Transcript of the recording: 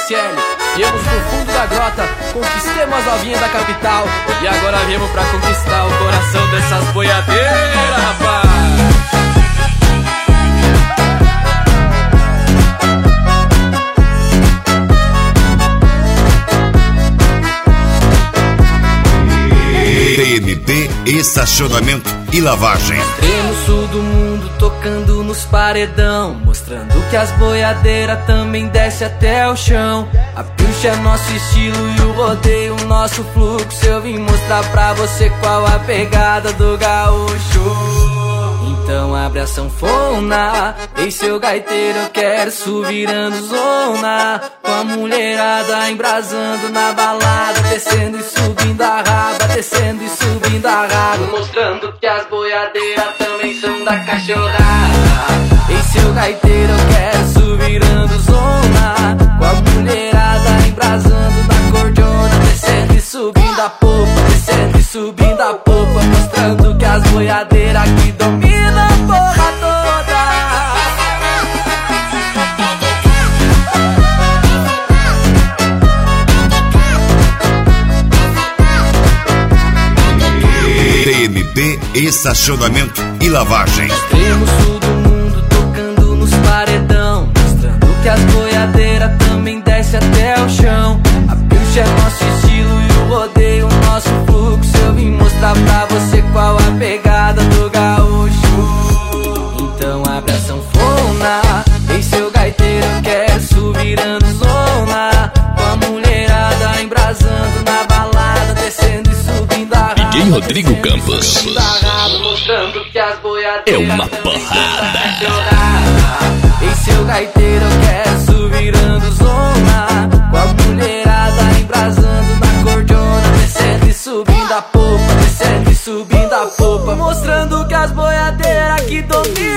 SL. Viemos pro fundo da grota, conquistemos as novinhas da capital. E agora viemos pra conquistar o coração dessas boiadeiras, rapaz. TNT, estacionamento e lavagem. No sul do mundo, tocando nos paredão, mostrando que as boiadeiras também desce até o chão. A pilcha é nosso estilo e o rodeio nosso fluxo. Eu vim mostrar pra você qual a pegada do gaúcho. Então abre a sanfona, ei seu gaiteiro, eu quero suvirando zona. Com a mulherada embrasando na balada, descendo e subindo a raba, descendo e subindo a raba, mostrando que as boiadeiras também são da cachorrada. Ei seu gaiteiro, eu quero suvirando zona. Com a mulherada embrasando na cordona, descendo e subindo a popa, descendo e subindo a popa, mostrando que as boiadeiras aqui dominam a porra toda. TNT, estacionamento e lavagem. Extremo sul do mundo, tocando nos paredão, mostrando que as boiadeiras também desce até o chão. A pilcha é nosso estilo e o rodeio nosso fluxo. Eu vim mostrar pra você qual a pegada do gaúcho. Então abre a sanfona, ei seu gaiteiro, eu quero suvirando zona. Com a mulherada embrasando na balada, descendo e subindo a raba, DJ Rodrigo Campos. mostrando que as boiadeiras É uma porrada. Ei seu gaiteiro, eu quero suvirando zona. Com a mulherada embrasando na cordona, descendo e subindo a popa, descendo e subindo a popa, mostrando que as boiadeiras aqui dominam